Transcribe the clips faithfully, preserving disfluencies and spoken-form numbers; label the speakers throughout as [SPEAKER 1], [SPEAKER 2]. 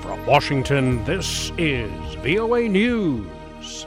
[SPEAKER 1] From Washington, this is V O A News.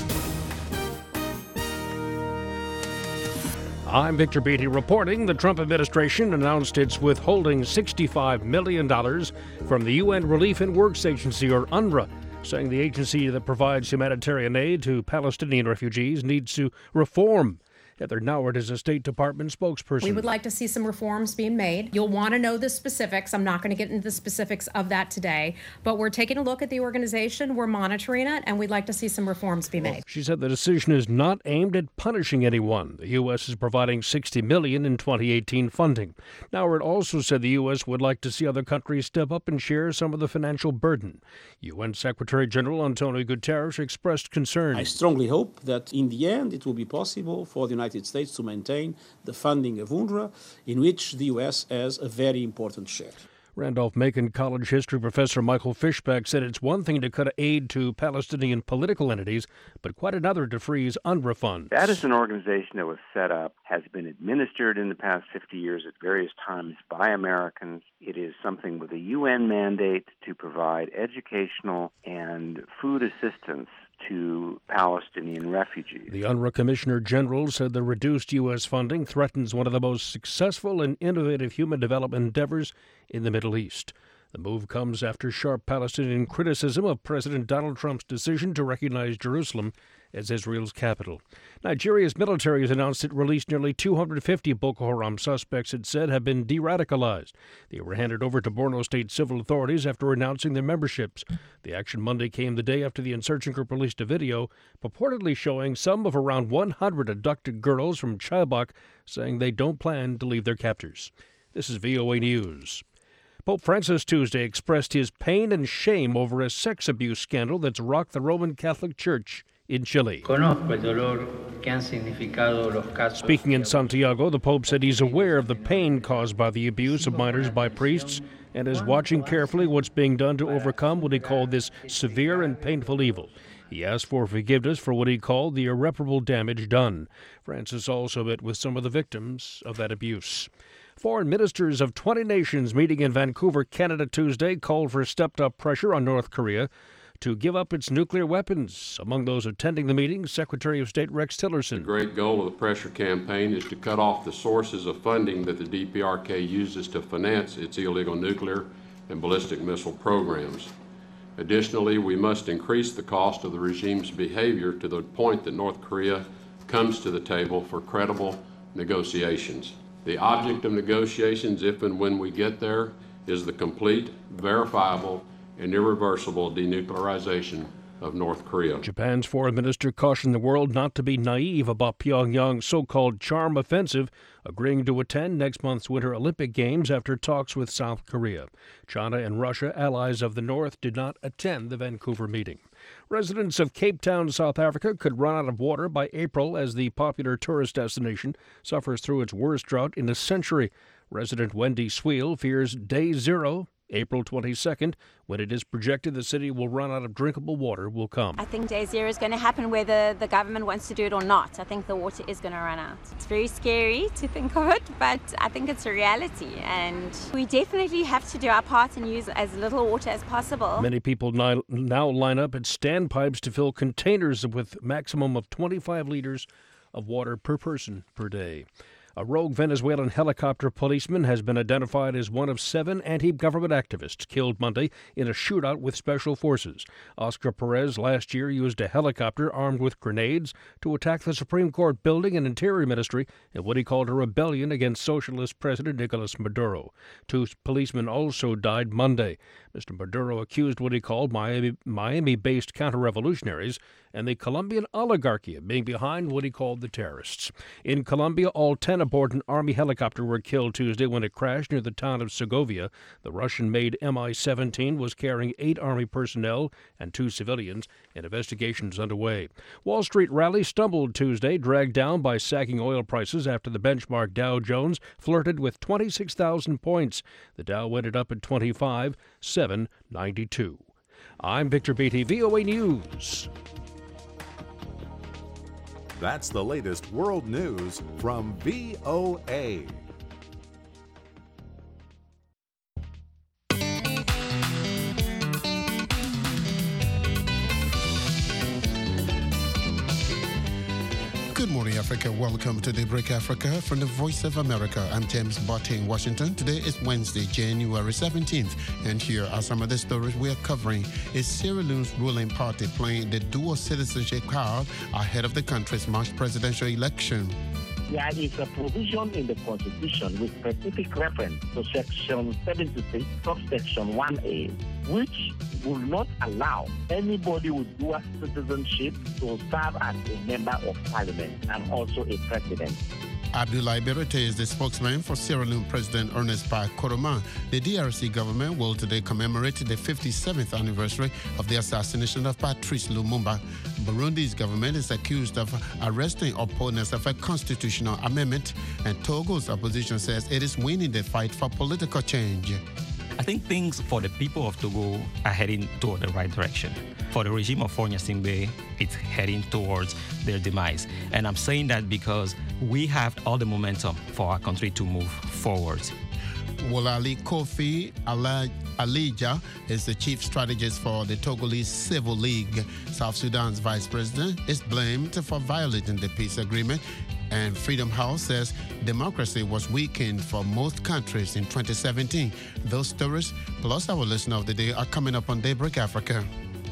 [SPEAKER 1] I'm Victor Beatty reporting the Trump administration announced it's withholding sixty-five million dollars from the U N Relief and Works Agency, or UNRWA, saying the agency that provides humanitarian aid to Palestinian refugees needs to reform. Heather Nauert is a State Department spokesperson.
[SPEAKER 2] We would like to see some reforms being made. You'll want to know the specifics. I'm not going to get into the specifics of that today, but we're taking a look at the organization, we're monitoring it, and we'd like to see some reforms be made.
[SPEAKER 1] She said the decision is not aimed at punishing anyone. The U S is providing sixty million dollars in twenty eighteen funding. Nauert also said the U S would like to see other countries step up and share some of the financial burden. U N Secretary General Antonio Guterres expressed concern.
[SPEAKER 3] I strongly hope that in the end it will be possible for the United States to maintain the funding of UNRWA, in which the U S has a very important share.
[SPEAKER 1] Randolph-Macon College history professor Michael Fishback said it's one thing to cut aid to Palestinian political entities, but quite another to freeze UNRWA funds.
[SPEAKER 4] That is an organization that was set up, has been administered in the past fifty years at various times by Americans. It is something with a U N mandate to provide educational and food assistance to Palestinian refugees.
[SPEAKER 1] The UNRWA Commissioner General said the reduced U S funding threatens one of the most successful and innovative human development endeavors in the Middle East. The move comes after sharp Palestinian criticism of President Donald Trump's decision to recognize Jerusalem as Israel's capital. Nigeria's military has announced it released nearly two hundred fifty Boko Haram suspects it said have been de-radicalized. They were handed over to Borno State civil authorities after announcing their memberships. The action Monday came the day after the insurgent group released a video purportedly showing some of around one hundred abducted girls from Chibok, saying they don't plan to leave their captors. This is V O A News. Pope Francis Tuesday expressed his pain and shame over a sex abuse scandal that's rocked the Roman Catholic Church in Chile. Speaking in Santiago, the Pope said he's aware of the pain caused by the abuse of minors by priests and is watching carefully what's being done to overcome what he called this severe and painful evil. He asked for forgiveness for what he called the irreparable damage done. Francis also met with some of the victims of that abuse. Foreign ministers of twenty nations meeting in Vancouver, Canada Tuesday called for stepped-up pressure on North Korea to give up its nuclear weapons. Among those attending the meeting, Secretary of State Rex Tillerson.
[SPEAKER 5] The great goal of the pressure campaign is to cut off the sources of funding that the D P R K uses to finance its illegal nuclear and ballistic missile programs. Additionally, we must increase the cost of the regime's behavior to the point that North Korea comes to the table for credible negotiations. The object of negotiations, if and when we get there, is the complete, verifiable, and irreversible denuclearization of North Korea.
[SPEAKER 1] Japan's foreign minister cautioned the world not to be naive about Pyongyang's so-called charm offensive, agreeing to attend next month's Winter Olympic Games after talks with South Korea. China and Russia, allies of the North, did not attend the Vancouver meeting. Residents of Cape Town, South Africa, could run out of water by April as the popular tourist destination suffers through its worst drought in a century. Resident Wendy Sweel fears day zero, April twenty-second, when it is projected the city will run out of drinkable water, will come.
[SPEAKER 6] I think day zero is going to happen whether the government wants to do it or not. I think the water is going to run out. It's very scary to think of it, but I think it's a reality, and we definitely have to do our part and use as little water as possible.
[SPEAKER 1] Many people now line up at standpipes to fill containers with maximum of twenty-five liters of water per person per day. A rogue Venezuelan helicopter policeman has been identified as one of seven anti-government activists killed Monday in a shootout with special forces. Oscar Perez last year used a helicopter armed with grenades to attack the Supreme Court building and Interior Ministry in what he called a rebellion against socialist President Nicolas Maduro. Two policemen also died Monday. Mister Maduro accused what he called Miami, Miami-based counter-revolutionaries and the Colombian oligarchy of being behind what he called the terrorists. In Colombia, all ten aboard an Army helicopter were killed Tuesday when it crashed near the town of Segovia. The Russian-made M I seventeen was carrying eight Army personnel and two civilians, and investigations underway. Wall Street rally stumbled Tuesday, dragged down by sagging oil prices after the benchmark Dow Jones flirted with twenty-six thousand points. The Dow ended up at twenty-five thousand seven hundred ninety-two. I'm Victor Beatty, V O A News.
[SPEAKER 7] That's the latest world news from V O A.
[SPEAKER 8] morning, Africa. Welcome to Daybreak Africa from the Voice of America. I'm James Botte in Washington. Today is Wednesday, January seventeenth, and here are some of the stories we are covering. Is Sierra Leone's ruling party playing the dual citizenship card ahead of the country's March presidential election?
[SPEAKER 9] There is a provision in the Constitution with specific reference to Section seventy-six, subsection one A, which will not allow anybody with dual citizenship to serve as a member of parliament and also a president.
[SPEAKER 8] Abdoulaye Berete is the spokesman for Sierra Leone President Ernest Bai Koroma. The D R C government will today commemorate the fifty-seventh anniversary of the assassination of Patrice Lumumba. Burundi's government is accused of arresting opponents of a constitutional amendment, and Togo's opposition says it is winning the fight for political change.
[SPEAKER 10] I think things for the people of Togo are heading toward the right direction. For the regime of Faure Gnassingbé, it's heading towards their demise. And I'm saying that because we have all the momentum for our country to move forward.
[SPEAKER 8] Wolali Kofi Alija is the chief strategist for the Togolese Civil League. South Sudan's vice president is blamed for violating the peace agreement. And Freedom House says democracy was weakened for most countries in twenty seventeen. Those stories, plus our listener of the day, are coming up on Daybreak Africa.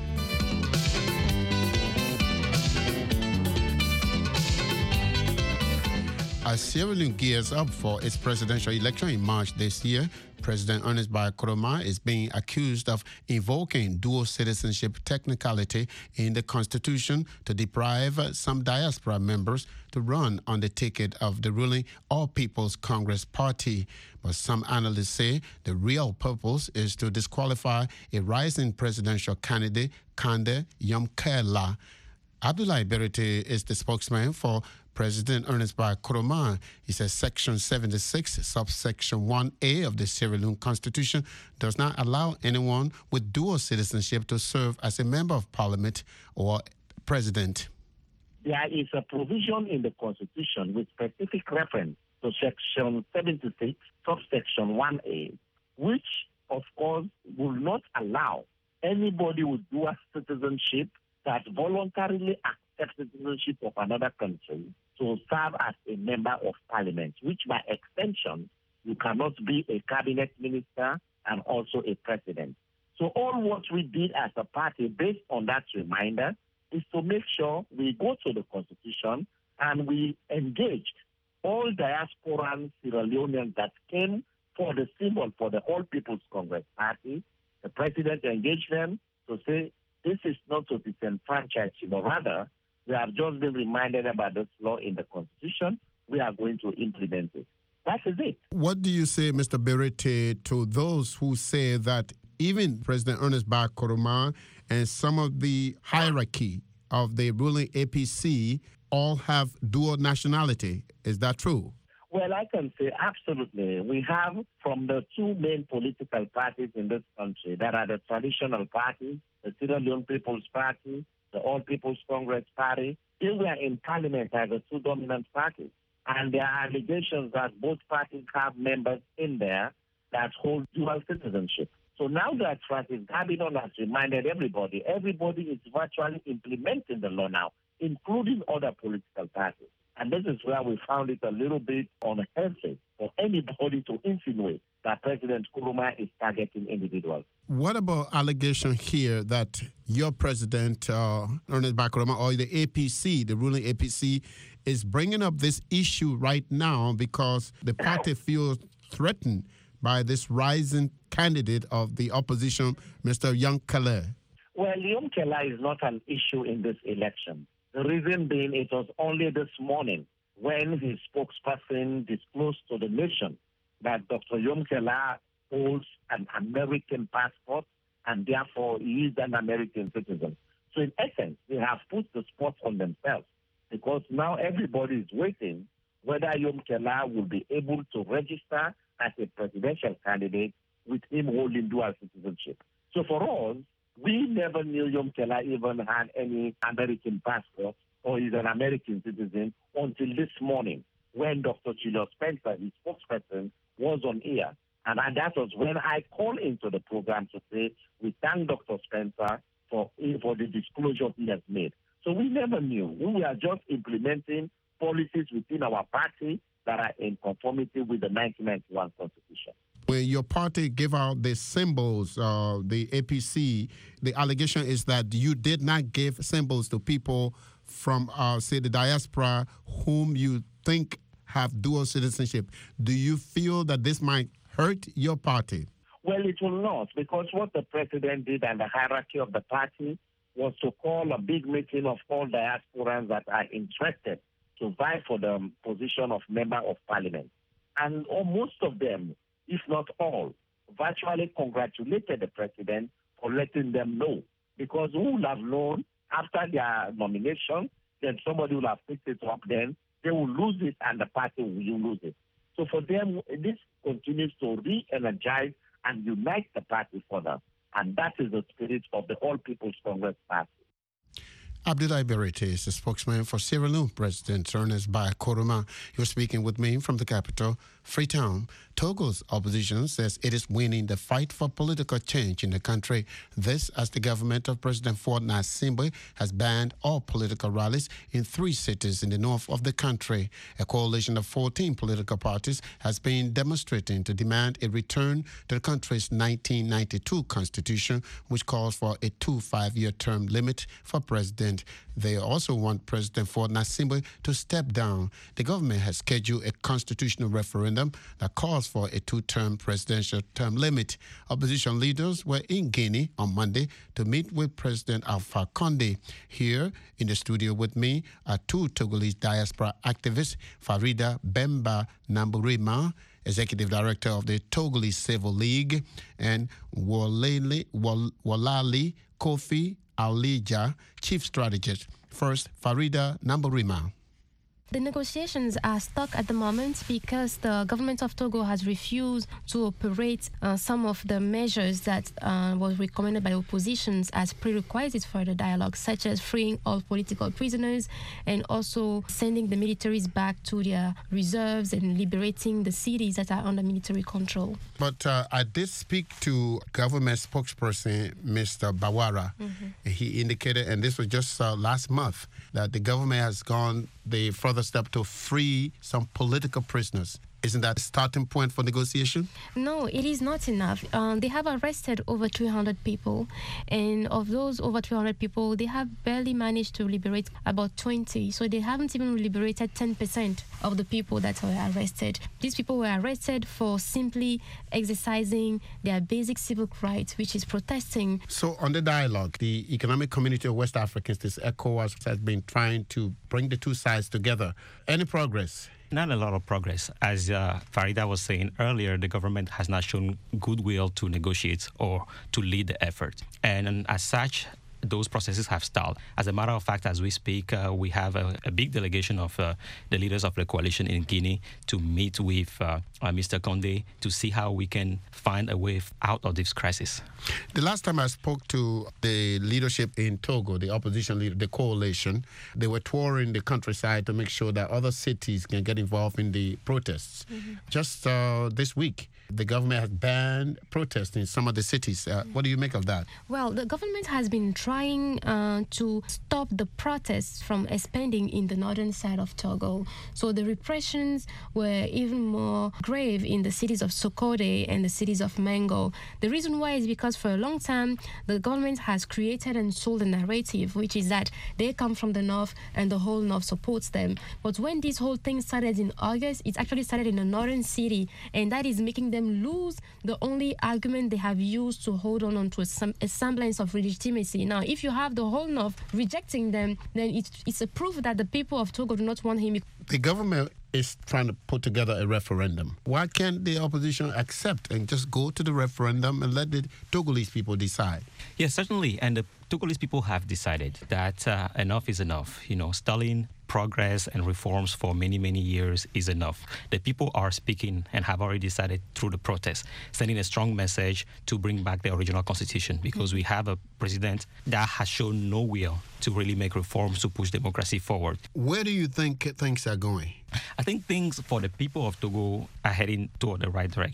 [SPEAKER 8] As Sierra Leone gears up for its presidential election in March this year, President Ernest Bai Koroma is being accused of invoking dual citizenship technicality in the constitution to deprive some diaspora members to run on the ticket of the ruling All People's Congress Party. But some analysts say the real purpose is to disqualify a rising presidential candidate, Kande Yomkela. Abdoulaye Berete is the spokesman for President Ernest Bai Koroma. He says Section seventy-six, subsection one A of the Sierra Leone Constitution does not allow anyone with dual citizenship to serve as a member of parliament or president.
[SPEAKER 9] There is a provision in the Constitution with specific reference to Section seventy-six, subsection one A, which, of course, will not allow anybody with dual citizenship that voluntarily accepts citizenship of another country to serve as a member of parliament, which by extension, you cannot be a cabinet minister and also a president. So all what we did as a party based on that reminder is to make sure we go to the Constitution and we engaged all diasporan Sierra Leoneans that came for the symbol for the All People's Congress Party. The president engaged them to say, this is not to disenfranchise, but rather, we have just been reminded about this law in the Constitution. We are going to implement it. That is it.
[SPEAKER 8] What do you say, Mister Berete, to those who say that even President Ernest Bai Koroma and some of the hierarchy of the ruling A P C all have dual nationality? Is that true?
[SPEAKER 9] Well, I can say absolutely. We have from the two main political parties in this country that are the traditional parties, the Sierra Leone People's Party, the All People's Congress Party. They were in parliament as the two dominant parties. And there are allegations that both parties have members in there that hold dual citizenship. So now that Francis Gabidon has reminded everybody, everybody is virtually implementing the law now, including other political parties. And this is where we found it a little bit unhealthy for anybody to insinuate that President Koroma is targeting individuals.
[SPEAKER 8] What about allegation here that your president, uh, Ernest Bai Koroma, or the A P C, the ruling A P C, is bringing up this issue right now because the party feels threatened by this rising candidate of the opposition, Mister Yomkela?
[SPEAKER 9] Well, Yomkela is not an issue in this election. The reason being it was only this morning when his spokesperson disclosed to the nation that Doctor Yomkela holds an American passport and therefore he is an American citizen. So in essence, they have put the spot on themselves because now everybody is waiting whether Yomkela will be able to register as a presidential candidate with him holding dual citizenship. So for us, we never knew Yomkela even had any American passport or is an American citizen until this morning when Doctor Julius Spencer, his spokesperson, was on air. And that was when I called into the program to say, we thank Doctor Spencer for, for the disclosure he has made. So we never knew. We were just implementing policies within our party that are in conformity with the nineteen ninety-one Constitution.
[SPEAKER 8] When your party gave out the symbols, uh, the A P C, the allegation is that you did not give symbols to people from, uh, say, the diaspora whom you think have dual citizenship. Do you feel that this might hurt your party?
[SPEAKER 9] Well, it will not, because what the president did and the hierarchy of the party was to call a big meeting of all diasporans that are interested to vie for the position of member of parliament. And oh, most of them, if not all, virtually congratulated the president for letting them know. Because who would have known after their nomination, then somebody will have picked it up, then they will lose it and the party will lose it. So for them, this continues to re-energize and unite the party further. And that is the spirit of the All People's Congress Party.
[SPEAKER 8] Abdoulaye Berete is the spokesman for Sierra Leone President Ernest Bai Koroma. You're speaking with me from the capital, Freetown. Togo's opposition says it is winning the fight for political change in the country. This as the government of President Faure Gnassingbé has banned all political rallies in three cities in the north of the country. A coalition of fourteen political parties has been demonstrating to demand a return to the country's nineteen ninety-two constitution, which calls for a two five-year term limit for president. They also want President Faure Gnassingbé to step down. The government has scheduled a constitutional referendum that calls for a two-term presidential term limit. Opposition leaders were in Guinea on Monday to meet with President Alpha Condé. Here in the studio with me are two Togolese diaspora activists, Farida Bemba Namburima, Executive Director of the Togolese Civil League, and Wolali, Wolali Kofi Alija, Chief Strategist. First, Farida Namburima.
[SPEAKER 11] The negotiations are stuck at the moment because the government of Togo has refused to operate uh, some of the measures that uh, was recommended by oppositions as prerequisites for the dialogue, such as freeing all political prisoners and also sending the militaries back to their reserves and liberating the cities that are under military control.
[SPEAKER 8] But uh, I did speak to government spokesperson, Mister Bawara. Mm-hmm. He indicated, and this was just uh, last month, that the government has gone the further step to free some political prisoners. Isn't that a starting point for negotiation?
[SPEAKER 11] No, it is not enough. Um, they have arrested over three hundred people, and of those over three hundred people, they have barely managed to liberate about twenty. So they haven't even liberated ten percent of the people that were arrested. These people were arrested for simply exercising their basic civic rights, which is protesting.
[SPEAKER 8] So on the dialogue, the Economic Community of West Africans, this ECOWAS, has been trying to bring the two sides together. Any progress?
[SPEAKER 10] Not a lot of progress. As uh, Farida was saying earlier, the government has not shown goodwill to negotiate or to lead the effort. And, and as such, those processes have stalled. As a matter of fact, as we speak, uh, we have a, a big delegation of uh, the leaders of the coalition in Guinea to meet with uh, uh, Mister Condé to see how we can find a way out of this crisis.
[SPEAKER 8] The last time I spoke to the leadership in Togo, the opposition leader, the coalition, they were touring the countryside to make sure that other cities can get involved in the protests. Mm-hmm. Just uh, this week, the government has banned protests in some of the cities. Uh, what do you make of that?
[SPEAKER 11] Well, the government has been trying uh, to stop the protests from expanding in the northern side of Togo. So the repressions were even more grave in the cities of Sokode and the cities of Mango. The reason why is because for a long time, the government has created and sold a narrative, which is that they come from the north and the whole north supports them. But when this whole thing started in August, it actually started in a northern city, and that is making them lose the only argument they have used to hold on to a, sem- a semblance of legitimacy. Now, if you have the whole North rejecting them, then it, it's a proof that the people of Togo do not want him.
[SPEAKER 8] The government is trying to put together a referendum. Why can't the opposition accept and just go to the referendum and let the Togolese people decide?
[SPEAKER 10] Yes, certainly. And the Togolese people have decided that uh, enough is enough. You know, stalling progress and reforms for many, many years is enough. The people are speaking and have already decided through the protest, sending a strong message to bring back the original constitution, because we have a president that has shown no will to really make reforms to push democracy forward.
[SPEAKER 8] Where do you think things are going?
[SPEAKER 10] I think things for the people of Togo are heading toward the right direction.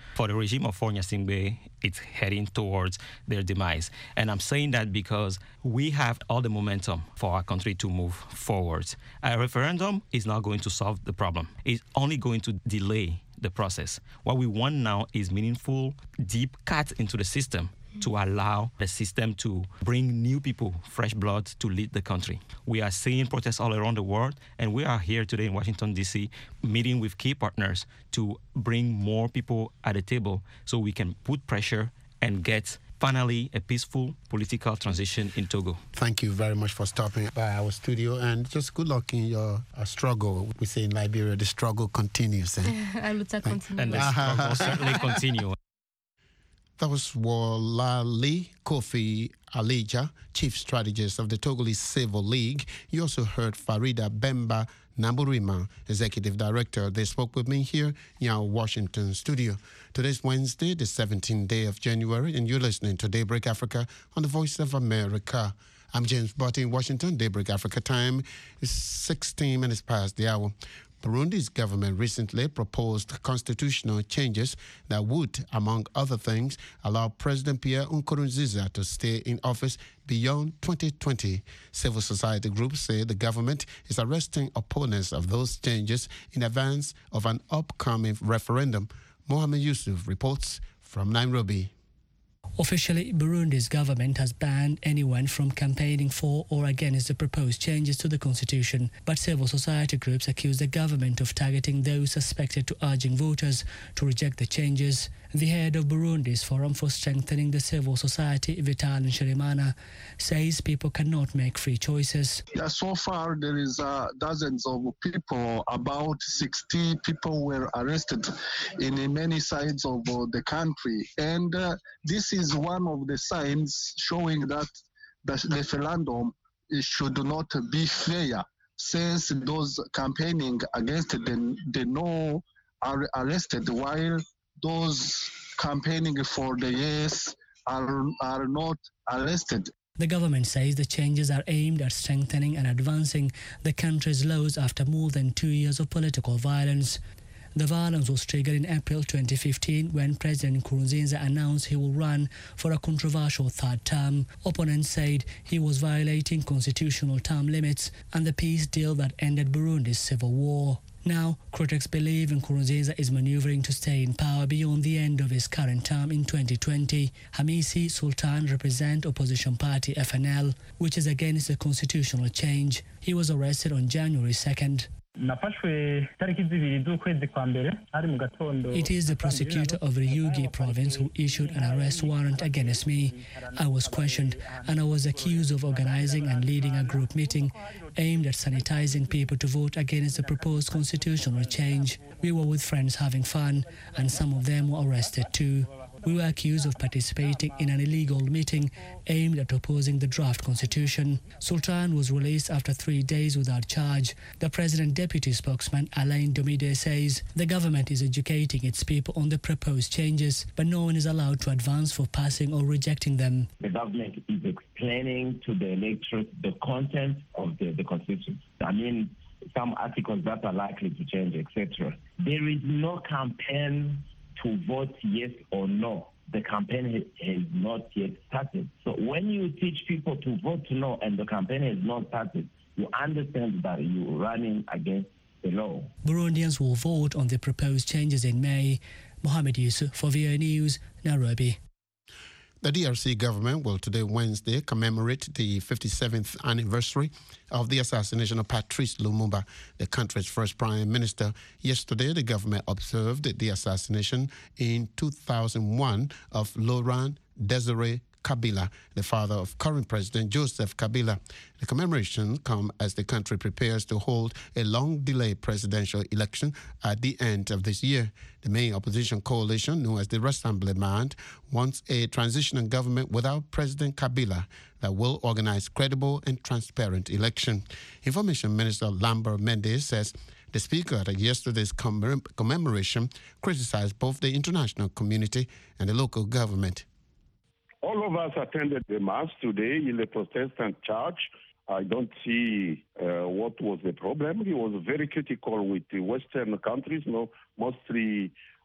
[SPEAKER 10] For the regime of Faure Gnassingbé, it's heading towards their demise. And I'm saying that because we have all the momentum for our country to move forward. A referendum is not going to solve the problem. It's only going to delay the process. What we want now is meaningful, deep cuts into the system to allow the system to bring new people, fresh blood, to lead the country. We are seeing protests all around the world, and we are here today in Washington, D C, meeting with key partners to bring more people at the table so we can put pressure and get finally a peaceful political transition in Togo.
[SPEAKER 8] Thank you very much for stopping by our studio, and just good luck in your uh, struggle. We say in Liberia, the struggle continues. Eh?
[SPEAKER 11] And
[SPEAKER 10] the struggle will certainly continue.
[SPEAKER 8] That was Wolali Kofi Alija, Chief Strategist of the Togolese Civil League. You also heard Farida Bemba Namburima, Executive Director. They spoke with me here in our Washington studio. Today's Wednesday, the seventeenth day of January, and you're listening to Daybreak Africa on the Voice of America. I'm James Botti in Washington. Daybreak Africa time is sixteen minutes past the hour. Burundi's government recently proposed constitutional changes that would, among other things, allow President Pierre Nkurunziza to stay in office beyond twenty twenty. Civil society groups say the government is arresting opponents of those changes in advance of an upcoming referendum. Mohamed Yusuf reports from Nairobi.
[SPEAKER 12] Officially, Burundi's government has banned anyone from campaigning for or against the proposed changes to the constitution. But civil society groups accuse the government of targeting those suspected to urging voters to reject the changes. The head of Burundi's Forum for Strengthening the Civil Society, Vital Nshirimana, says people cannot make free choices.
[SPEAKER 13] Yeah, so far, there is uh, dozens of people, about sixty people were arrested in many sides of uh, the country. And uh, this is one of the signs showing that the referendum should not be fair, since those campaigning against the, the no are arrested, while those campaigning for the yes are, are not arrested.
[SPEAKER 12] The government says the changes are aimed at strengthening and advancing the country's laws after more than two years of political violence. The violence was triggered in April twenty fifteen when President Nkurunziza announced he will run for a controversial third term. Opponents said he was violating constitutional term limits and the peace deal that ended Burundi's civil war. Now, critics believe Nkurunziza is maneuvering to stay in power beyond the end of his current term in twenty twenty. Hamisi Sultan represents opposition party F N L, which is against the constitutional change. He was arrested on January second. It is the prosecutor of Ryugi province who issued an arrest warrant against me. I was questioned and I was accused of organizing and leading a group meeting aimed at sanitizing people to vote against the proposed constitutional change. We were with friends having fun and some of them were arrested too. We were accused of participating in an illegal meeting aimed at opposing the draft constitution. Sultan was released after three days without charge. The president deputy spokesman, Alain Domide, says the government is educating its people on the proposed changes, but no one is allowed to advance for passing or rejecting them.
[SPEAKER 9] The government is explaining to the electorate the content of the, the constitution. I mean, some articles that are likely to change, et cetera. There is no campaign to vote yes or no. The campaign ha- has not yet started. So when you teach people to vote no and the campaign has not started, you understand that you're running against the law.
[SPEAKER 12] Burundians will vote on the proposed changes in May. Mohamed Yusuf for V O A News, Nairobi.
[SPEAKER 8] The D R C government will today, Wednesday, commemorate the fifty-seventh anniversary of the assassination of Patrice Lumumba, the country's first prime minister. Yesterday, the government observed the assassination in two thousand one of Laurent Desire Kabila, the father of current President Joseph Kabila. The commemoration comes as the country prepares to hold a long-delayed presidential election at the end of this year. The main opposition coalition, known as the Rassemblement, wants a transitional government without President Kabila that will organize credible and transparent election. Information Minister Lambert Mendes says the speaker at yesterday's commemoration criticized both the international community and the local government.
[SPEAKER 14] All of us attended the Mass today in the Protestant church. I don't see uh, what was the problem. He was very critical with the Western countries, no, mostly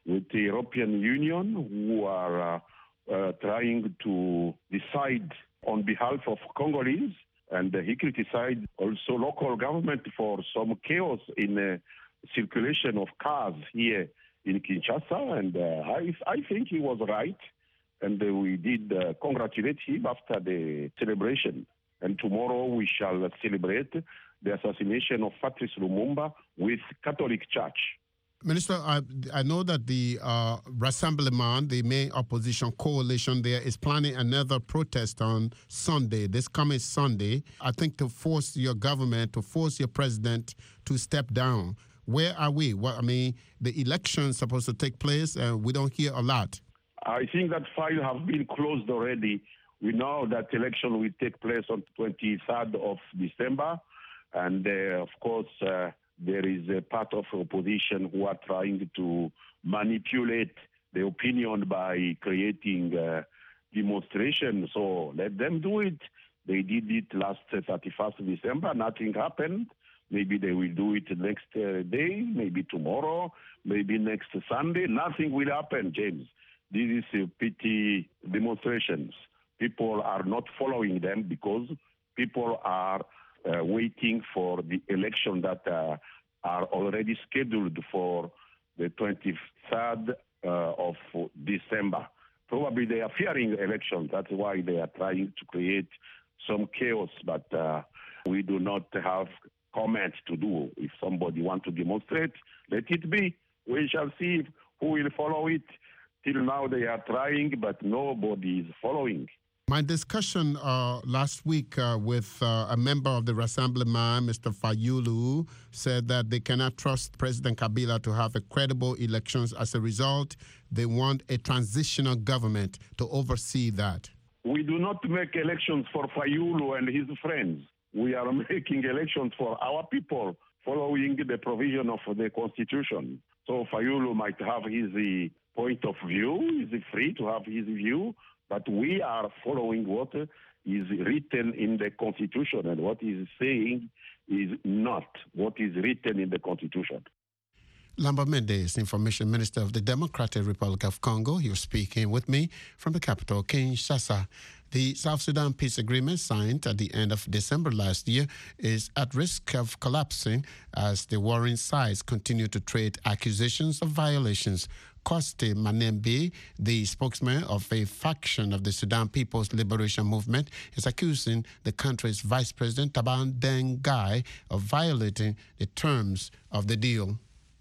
[SPEAKER 14] with the European Union, who are uh, uh, trying to decide on behalf of Congolese. And uh, he criticized also local government for some chaos in uh, circulation of cars here in Kinshasa. And uh, I, I think he was right. And uh, we did uh, congratulate him after the celebration. And tomorrow we shall celebrate the assassination of Patrice Lumumba with Catholic Church.
[SPEAKER 8] Minister, I, I know that the uh, Rassemblement, the main opposition coalition there, is planning another protest on Sunday, this coming Sunday, I think to force your government, to force your president to step down. Where are we? Well, I mean, the election's supposed to take place, and we don't hear a lot.
[SPEAKER 14] I think that file has been closed already. We know that election will take place on the twenty-third of December, and uh, of course, uh, there is a part of opposition who are trying to manipulate the opinion by creating uh, demonstration. So let them do it. They did it last uh, thirty-first of December. Nothing happened. Maybe they will do it next uh, day, maybe tomorrow, maybe next Sunday. Nothing will happen, James. This is a pity demonstrations. People are not following them because people are Uh, waiting for the election that uh, are already scheduled for the twenty-third uh, of December. Probably they are fearing elections. That's why they are trying to create some chaos. But uh, we do not have comments to do. If somebody wants to demonstrate, let it be. We shall see who will follow it. Till now they are trying, but nobody is following.
[SPEAKER 8] My discussion uh, last week uh, with uh, a member of the Rassemblement, Mister Fayulu, said that they cannot trust President Kabila to have a credible elections. As a result, they want a transitional government to oversee that.
[SPEAKER 14] We do not make elections for Fayulu and his friends. We are making elections for our people, following the provision of the Constitution. So Fayulu might have his uh, point of view. He's free to have his view. But we are following what is written in the Constitution, and what is saying is not what is written in the Constitution.
[SPEAKER 8] Lambert Mendes, Information Minister of the Democratic Republic of Congo, he was speaking with me from the capital, Kinshasa. The South Sudan peace agreement signed at the end of December last year is at risk of collapsing as the warring sides continue to trade accusations of violations. Koste Manembe, the spokesman of a faction of the Sudan People's Liberation Movement, is accusing the country's Vice President Taban Deng Gai of violating the terms of the deal.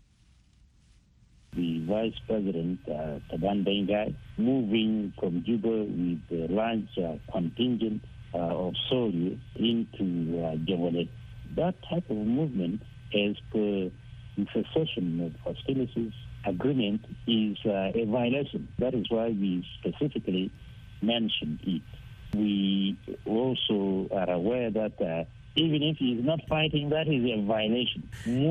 [SPEAKER 9] The Vice President, uh, Taban Deng Gai, moving from Juba with a large uh, contingent uh, of soldiers into uh, Jongolet. That type of movement, as per the cessation of hostilities agreement, is uh, a violation. That is why we specifically mentioned it. We also are aware that uh, even if he is not fighting, that is a violation.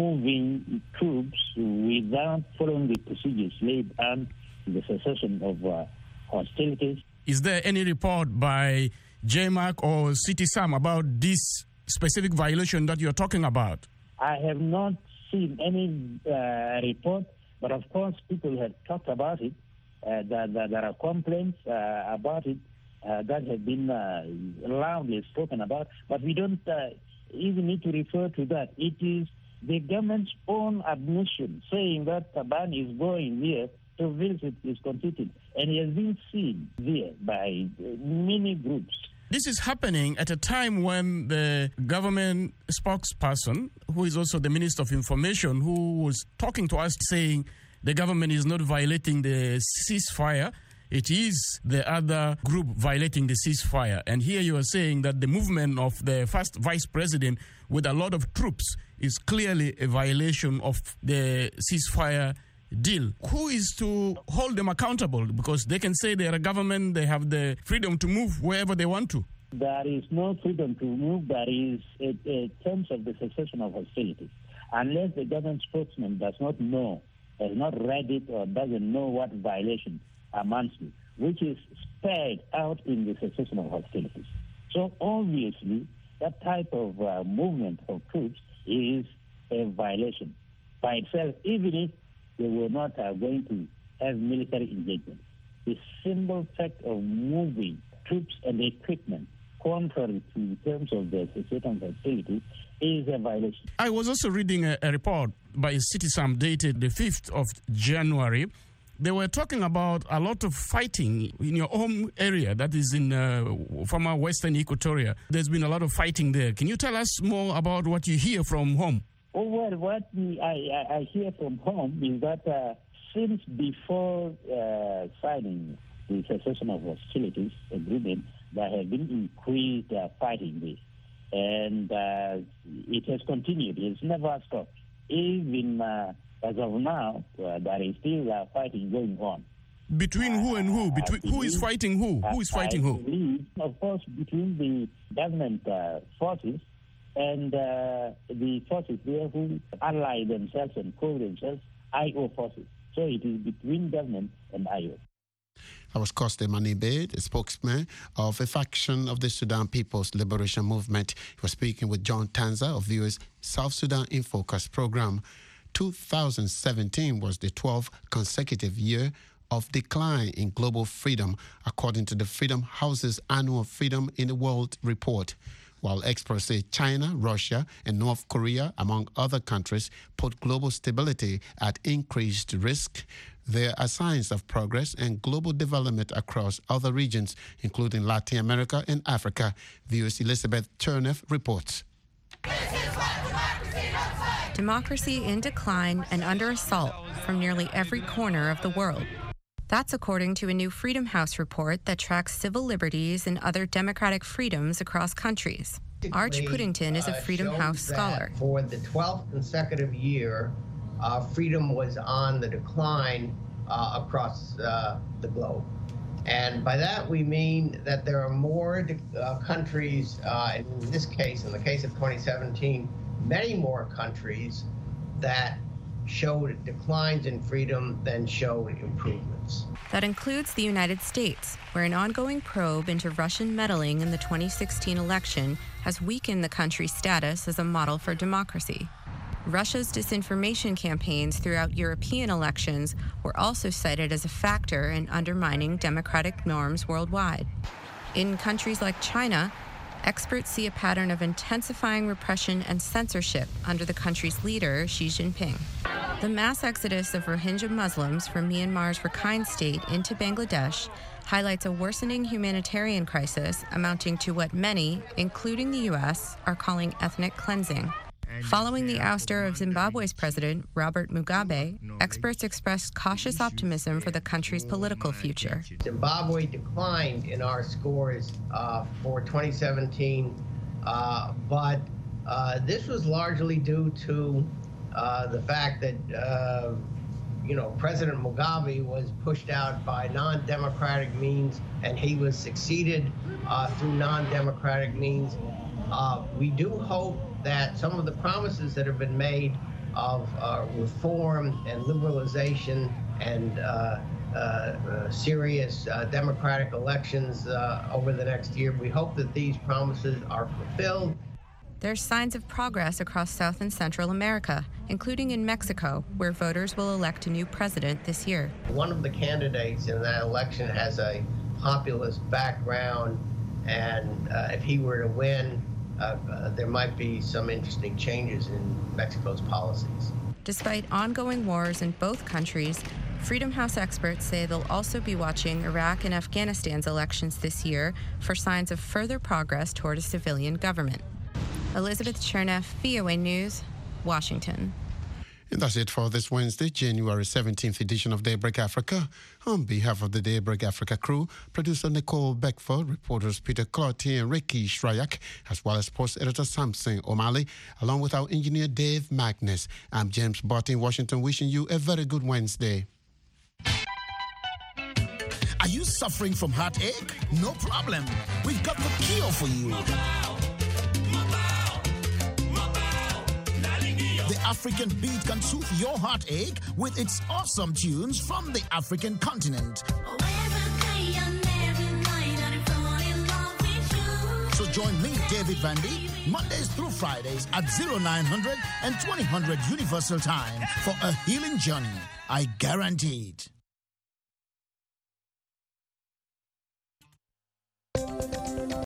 [SPEAKER 9] Moving troops without following the procedures laid down in the cessation of uh, hostilities.
[SPEAKER 15] Is there any report by J M A C or C T SAM about this specific violation that you're talking about?
[SPEAKER 9] I have not seen any uh, report. But of course, people have talked about it. Uh, that, that there are complaints uh, about it uh, that have been uh, loudly spoken about. But we don't uh, even need to refer to that. It is the government's own admission saying that Taban is going there to visit his constituent, and he has been seen there by many groups.
[SPEAKER 15] This is happening at a time when the government spokesperson, who is also the Minister of Information, who was talking to us saying the government is not violating the ceasefire, it is the other group violating the ceasefire. And here you are saying that the movement of the first vice president with a lot of troops is clearly a violation of the ceasefire deal. Who is to hold them accountable? Because they can say they're a government, they have the freedom to move wherever they want to.
[SPEAKER 9] There is no freedom to move. There is a, a terms of the cessation of hostilities. Unless the government spokesman does not know, has not read it, or doesn't know what violation amounts to, which is spelled out in the cessation of hostilities. So obviously, that type of uh, movement of troops is a violation by itself, even if they were not uh, going to as military engagement. The simple fact of moving troops and equipment contrary to terms of the certain facility is a violation.
[SPEAKER 15] I was also reading a, a report by Citizen dated the fifth of January. They were talking about a lot of fighting in your home area, that is in uh, former Western Equatoria. There's been a lot of fighting there. Can you tell us more about what you hear from home?
[SPEAKER 9] Oh, well, what we, I, I hear from home is that uh, since before uh, signing the cessation of hostilities agreement, there have been increased uh, fighting there. And uh, it has continued. It's never stopped. Even uh, as of now, uh, there is still uh, fighting going on.
[SPEAKER 15] Between who and who? Between who is fighting who? Who is fighting who?
[SPEAKER 9] I believe, of course, between the government uh, forces and uh, the forces there who ally themselves and call themselves I O forces. So it is between government and I O.
[SPEAKER 8] That was Koste Manibe, the spokesman of a faction of the Sudan People's Liberation Movement. He was speaking with John Tanza of V O A's South Sudan in Focus program. two thousand seventeen was the twelfth consecutive year of decline in global freedom, according to the Freedom House's annual Freedom in the World report. While experts say China, Russia, and North Korea, among other countries, put global stability at increased risk, there are signs of progress and global development across other regions, including Latin America and Africa. V O A's Elizabeth Cherneff reports.
[SPEAKER 16] Democracy in decline and under assault from nearly every corner of the world. That's according to a new Freedom House report that tracks civil liberties and other democratic freedoms across countries. Arch Puddington is a Freedom House scholar.
[SPEAKER 17] For the twelfth consecutive year, uh, freedom was on the decline uh, across uh, the globe. And by that we mean that there are more uh, countries, uh, in this case, in the case of twenty seventeen, many more countries that showed declines in freedom than showed improvements.
[SPEAKER 16] That includes the United States, where an ongoing probe into Russian meddling in the twenty sixteen election has weakened the country's status as a model for democracy. Russia's disinformation campaigns throughout European elections were also cited as a factor in undermining democratic norms worldwide. In countries like China, experts see a pattern of intensifying repression and censorship under the country's leader, Xi Jinping. The mass exodus of Rohingya Muslims from Myanmar's Rakhine State into Bangladesh highlights a worsening humanitarian crisis amounting to what many, including the U S, are calling ethnic cleansing. Following the ouster of Zimbabwe's president, Robert Mugabe, experts expressed cautious optimism for the country's political future.
[SPEAKER 17] Zimbabwe declined in our scores uh, for twenty seventeen, uh, but uh, this was largely due to uh, the fact that, uh, you know, President Mugabe was pushed out by non-democratic means, and he was succeeded uh, through non-democratic means. Uh, we do hope that some of the promises that have been made of uh, reform and liberalization and uh, uh, uh, serious uh, democratic elections uh, over the next year, we hope that these promises are fulfilled.
[SPEAKER 16] There's signs of progress across South and Central America, including in Mexico, where voters will elect a new president this year.
[SPEAKER 17] One of the candidates in that election has a populist background, and uh, if he were to win, Uh, uh, there might be some interesting changes in Mexico's policies.
[SPEAKER 16] Despite ongoing wars in both countries, Freedom House experts say they'll also be watching Iraq and Afghanistan's elections this year for signs of further progress toward a civilian government. Elizabeth Cherneff, V O A News, Washington.
[SPEAKER 8] And that's it for this Wednesday, January seventeenth edition of Daybreak Africa. On behalf of the Daybreak Africa crew, producer Nicole Beckford, reporters Peter Cloutier and Ricky Shryak, as well as sports editor Samson O'Malley, along with our engineer Dave Magnus. I'm James Barton in Washington, wishing you a very good Wednesday.
[SPEAKER 18] Are you suffering from heartache? No problem. We've got the cure for you. The African beat can soothe your heartache with its awesome tunes from the African continent. So join me, David Vandy, Mondays through Fridays at oh nine hundred and twenty hundred Universal Time for a healing journey. I guarantee it.